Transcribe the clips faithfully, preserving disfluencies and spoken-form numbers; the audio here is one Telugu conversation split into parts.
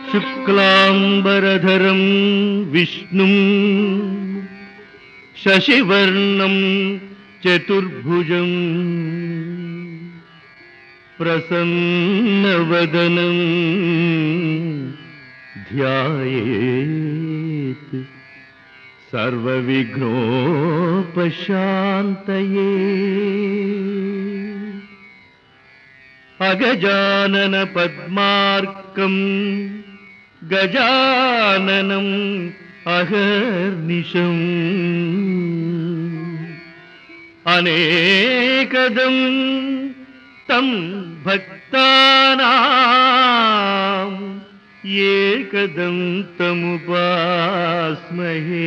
శుక్లాంబరధరం విష్ణుం శశివర్ణం చతుర్భుజం ప్రసన్నవదనం ధ్యాయేత్ సర్వవిఘ్నోపశాంతయే. అగజానన పద్మార్కం గజాననం అహర్నిశం అనేకదం తం భక్తానాం ఏకదం తముపాస్మహే.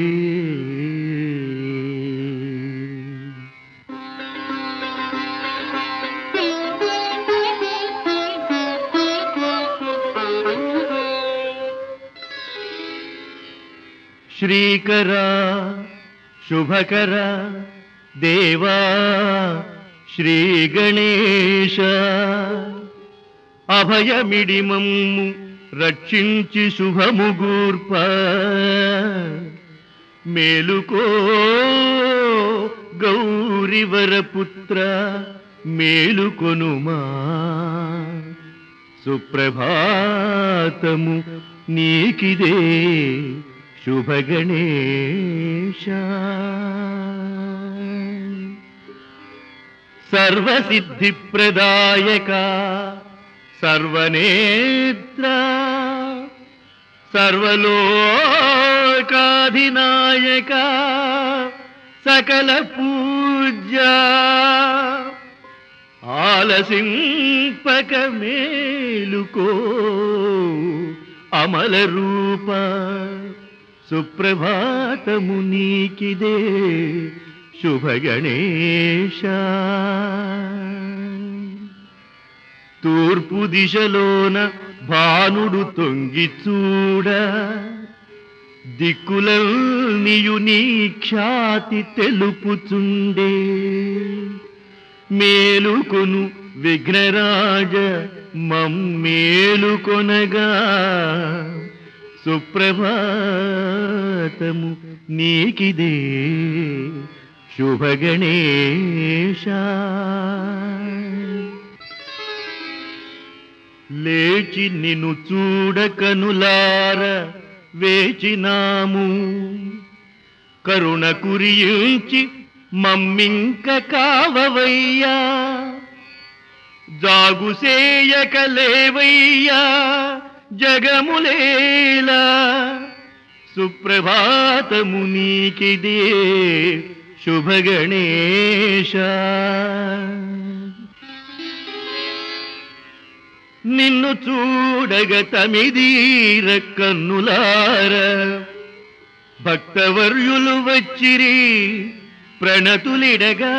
శ్రీకర శుభకర దేవా శ్రీ గణేశ, అభయమిడిమమ్ము రక్షించి శుభముగూర్ప. మేలుకో గౌరివరపుత్ర మేలుకొనుమా, సుప్రభాతము నీకిదే శుభగణేశ. సర్వసిద్ధిప్రదాయక సర్వనేత్ర సర్వలోకాధినాయక సకల పూజ్య, ఆలసింపక మేలుకో అమల రూప. సుప్రభాతము నీకిదే శుభగణేశ. తూర్పు దిశలోన భానుడు తొంగి చూడ, దిక్కులన్నీయు నీ ఖ్యాతి తెలుపుచుండే. మేలుకొను విఘ్నరాజ మమ్మేలుకొనగా, సుప్రభాతము నీకిదే శుభగణేశ. లేచి నిన్ను చూడకనులార వేచినాము, కరుణ కురించి మమ్మింక కావవయ్యా. జాగుసేయకలేవయ్యా జగములేలా, సుప్రభాతము నీకిదే శుభగణేశ. నిన్ను చూడగ తమిదీర కన్నులార, భక్తవర్యులు వచ్చిరి ప్రణతులిడగా.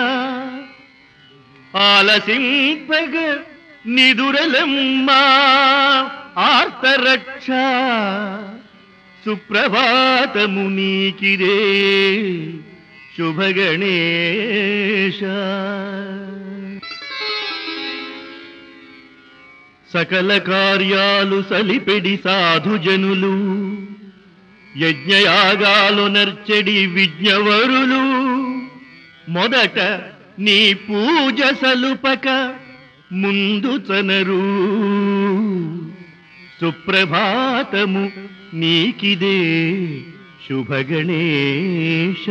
ఆలసింపగ నిదురలమ్మా ఆర్తరక్ష, సుప్రభాతము నీకిదే శుభగణేశ. సకల కార్యాలు సలిపెడి సాధుజనులు, యజ్ఞయాగాలు నర్చెడి విజ్ఞవరులు. మొదట నీ పూజ సలుపక ముందు చనరు, సుప్రభాతము నీకిదే శుభగణేశ.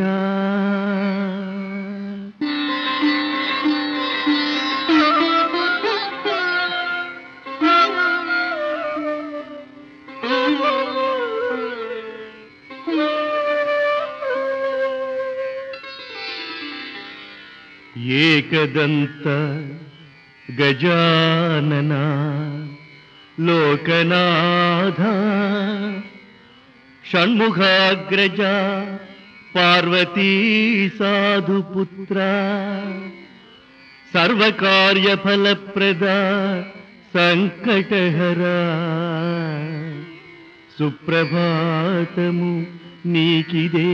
ఏకదంత గజానన లోకనాథ, షణ్ముఖాగ్రజ పార్వతీ సాధుపుత్ర, సర్వకార్యఫలప్రద సంకటహర. సుప్రభాతము నీకిదే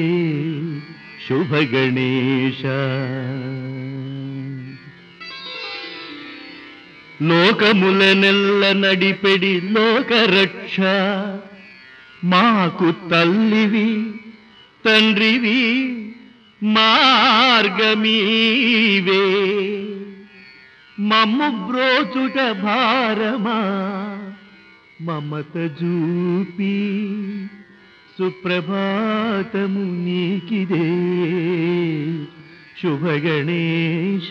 శుభగణేశ. లోకములనెల్ల నడిపెడి లోకరక్ష మాకు తల్లివి తండ్రివి మార్గమీవే మమ్ము బ్రోచుట భారమా మమత జూపి సుప్రభాతము నీకిదే శుభగణేశ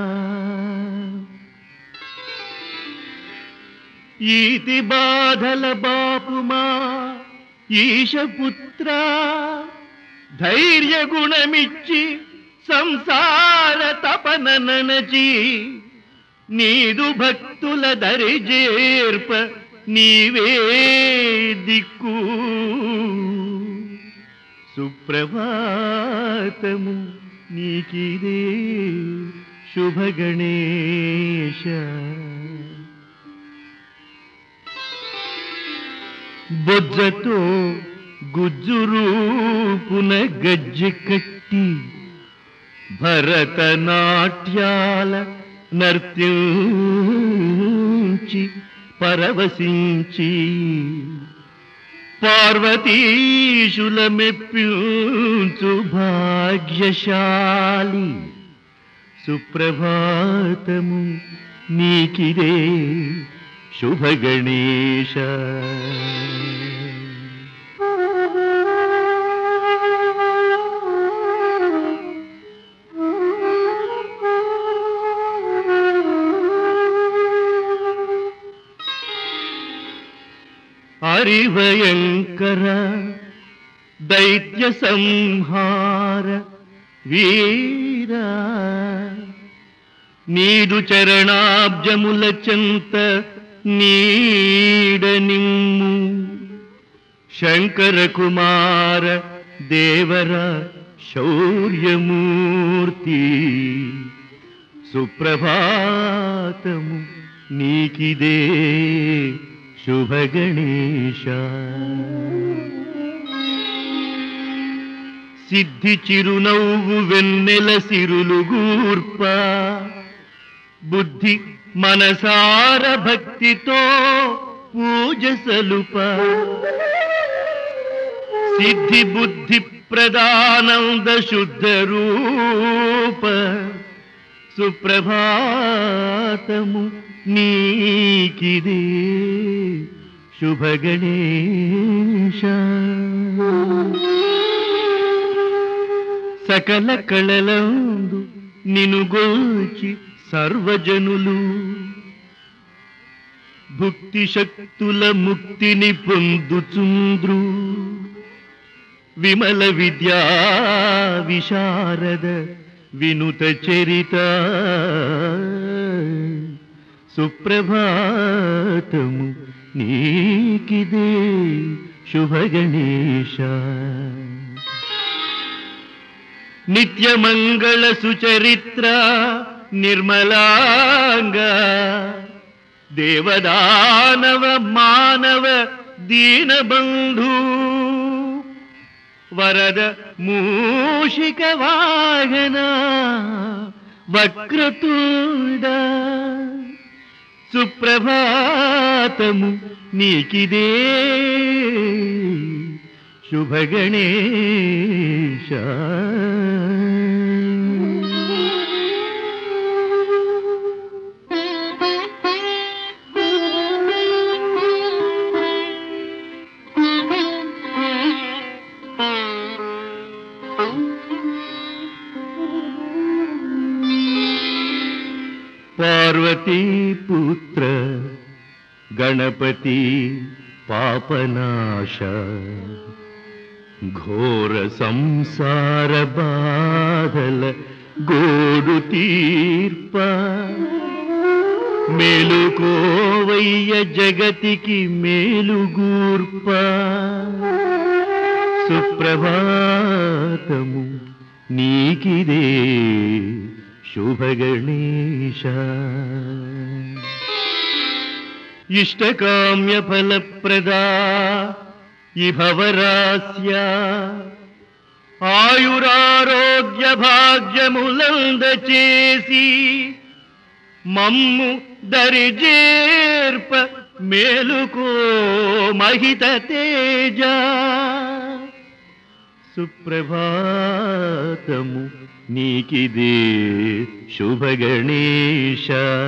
ఈతి బాధల బాపుమా ఈశపుత్ర ధైర్య గుణమిచ్చి సంసార తపన ననచి నీదు భక్తుల దరిజేర్ప నీవే దిక్కు సుప్రభాతము నీకిదే శుభగణేశ బొజ్జతో గుజ్జురూపున గజ్జె కట్టి భరతనాట్యాల నర్త్యించి పరవశించి పార్వతీశుల మెప్పించు భాగ్యశాలి సుప్రభాతము నీకిదే శుభగణేశ హరిభయంకర దైత్య సంహార వీర నీదు చరణాబ్జముల చెంత నీడనిమ్ము శంకర కుమార దేవర శౌర్యమూర్తి సుప్రభాతము నీకిదే శుభగణేశ సిద్ధి చిరునవ్వు వెన్నెల సిరులు గూర్ప బుద్ధి మనసార భక్తితో పూజ సలుప సిద్ధి బుద్ధి ప్రదానంద శుద్ధ రూప సుప్రభాతము నీకిదే శుభగణేశ సకల కళలందు నిను గోచి సర్వజనులు భుక్తి శక్తుల ముక్తిని పొందుచుంద్రు విమల విద్యా విశారద వినుత చరిత సుప్రభాతము నీకిదే శుభగణేశ నిత్యమంగళ సుచరిత్ర నిర్మలాంగ దేవదానవ మానవ దీనబంధు వరద మూషిక వాహన వక్రతుండ సుప్రభాతము నీకిదే శుభగణేశ పార్వతీ పుత్ర గణపతి పాపనాశ ఘోర సంసార బాధల గోడు తీర్ప మేలుకోవయ్య జగతికి మేలుగూర్ప సుప్రభాతము నీకిదే శుభగణేశ ఇష్టకామ్య ఫలప్రదా ఇభవరాస్య ఆయురారోగ్య భాగ్యములంద చేసి మమ్ము దరిజేర్ప మేలుకో మహిత తేజ. సుప్రభాతము నీకిదే శుభ గణేశ.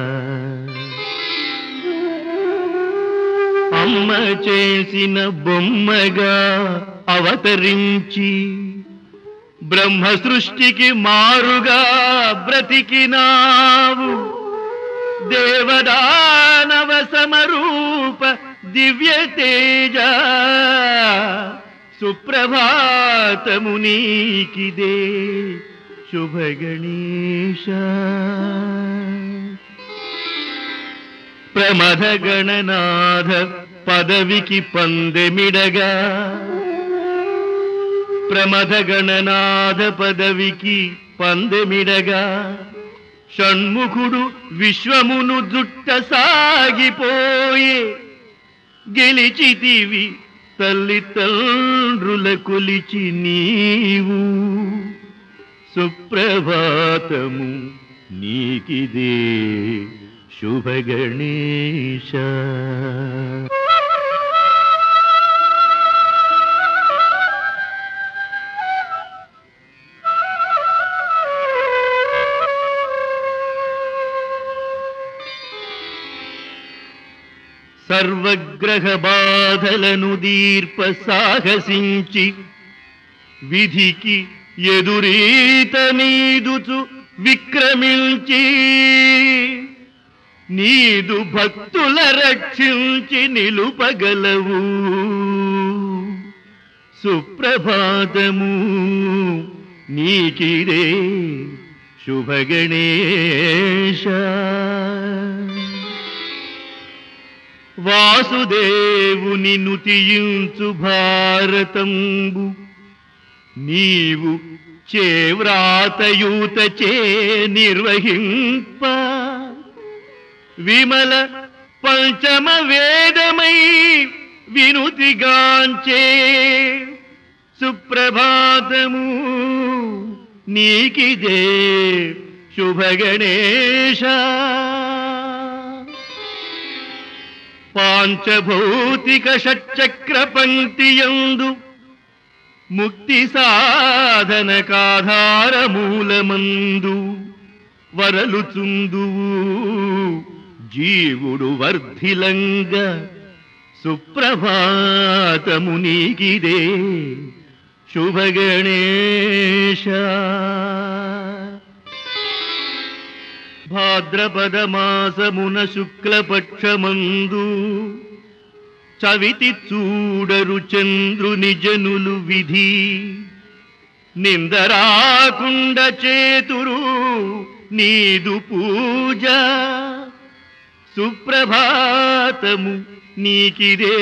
అమ్మ చేసిన బొమ్మగా అవతరించి బ్రహ్మ సృష్టికి మారుగా బ్రతికినావు. దేవదానవ సమరూప దివ్య తేజ. సుప్రభాతము నీకిదే శుభ గణేశ. ప్రమథ గణనాథ పదవికి పందెమిడగా ప్రమథ గణనాథ పదవికి పందెమిడగా షణ్ముఖుడు విశ్వమును జుట్ట సాగిపోయే. గెలిచితివి తల్లి తండ్రుల కొలిచి నీవు. సుప్రభాతము నీకిదే శుభ గణేశ. సర్వగ్రహ బాధలను దీర్ప సాహసించి విధికి ఎదురీత నీదుచు విక్రమించి నీదు భక్తుల రక్షించి నిలుపగలవు. సుప్రభాతము నీకిదే శుభ గణేశ. వాసుదేవుని నుతియించు భారతంబు నీవు చేవ్రాతయూత చే నిర్వహింప. విమల పంచమ వేదమై వినుతిగాంచే. సుప్రభాతము నీకిదే శుభ గణేశ. పాంచభౌతిక షట్చక్ర పంక్తియందు ముక్తి సాధన కాధార మూలమందు వరలుచుందువు జీవుడు వర్ధిలంగ. సుప్రభాతము నీకిదే శుభ గణేశ. భాద్రపద మాసమున శుక్లపక్షమందు చవితి చూడరు చంద్రుని జనులు విధి. నిందరాకుండ చేతురు నీదు పూజ. సుప్రభాతము నీకిదే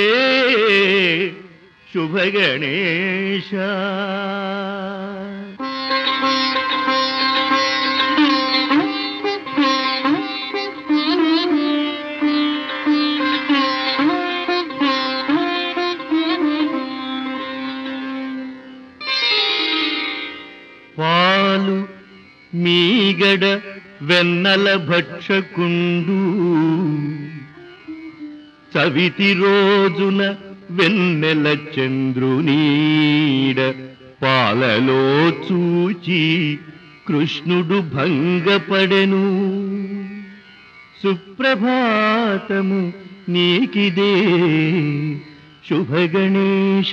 శుభ గణేశ. పాలు మీగడ వెన్నల భక్షకుండు చవితి రోజున వెన్నెల చంద్రునీడ పాలలో చూచి కృష్ణుడు భంగపడెను. సుప్రభాతము నీకిదే శుభ గణేశ.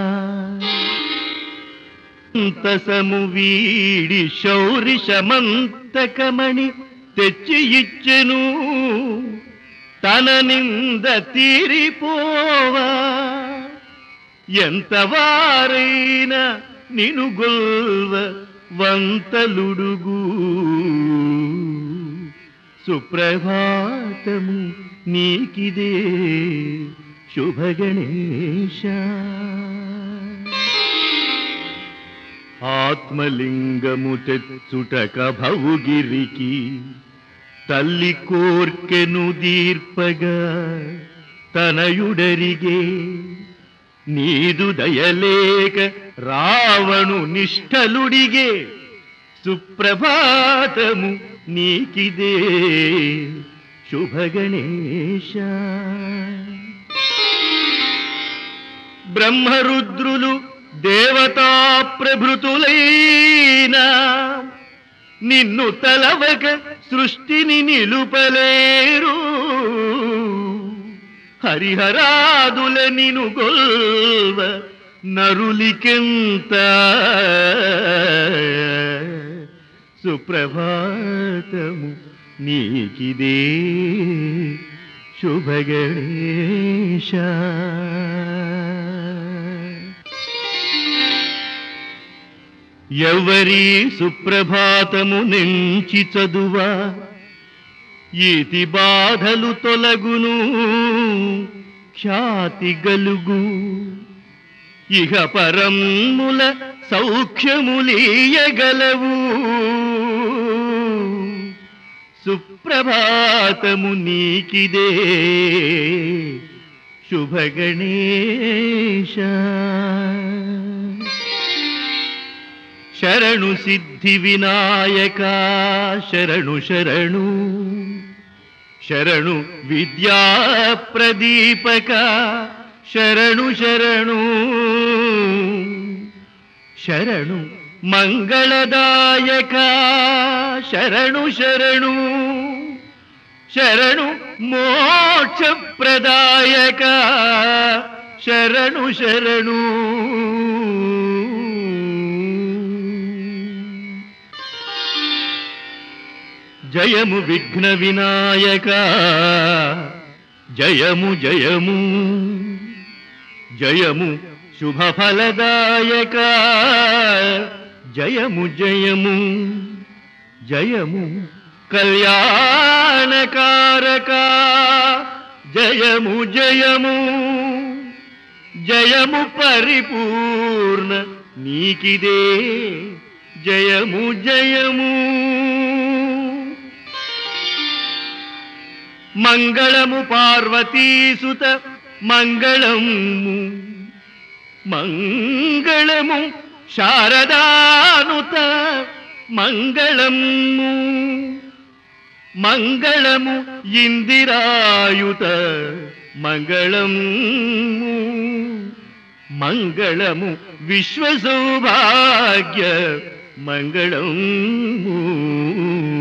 సంతసము వీడి శౌరిషమంతకమణి తెచ్చి ఇచ్చెను. తన నింద తీరిపోవా ఎంత వారైనా నిను గొల్వ వంతలుడుగు. సుప్రభాతము నీకిదే శుభ గణేశ. ఆత్మలింగము తెచ్చుటక భవుగిరికి తల్లి కోర్కెను దీర్పగా తనయుడరిగే. నీదు దయలేక రావణు నిష్ఠలుడిగే. సుప్రభాతము నీకిదే శుభ గణేశ. బ్రహ్మరుద్రులు దేవతా ప్రభృతులైనా నిన్ను తలవక సృష్టిని నిలుపలేరు. హరిహరాదుల నిను గొల్వ నరులికెంత. సుప్రభాతము నీకిదే శుభ గణేశ. ఎవరి సుప్రభాతము నుంచి చదువా ఈతి బాధలు తొలగును ఖ్యాతి గలుగు. ఇహ పరముల సౌఖ్యములీయగలవు. సుప్రభాతము నీకిదే శుభ గణేశ. శరణు సిద్ధి వినాయక శరణు శరణు. శరణు విద్యా ప్రదీపక శరణు శరణు. శరణు మంగళదాయక శరణు శరణు. శరణు మోక్షప్రదాయక శరణు శరణు. జయము విఘ్న వినాయక జయము జయము. జయము శుభ ఫలదాయక జయము జయము. జయము కళ్యాణకారక జయము జయము. జయము పరిపూర్ణ నీకిదే జయము జయము. మంగళము పార్వతీసుత మంగళము. మంగళము శారదానుత మంగళము. మంగళము ఇందిరాయుత మంగళము. మంగళము విశ్వసౌభాగ్య మంగళము.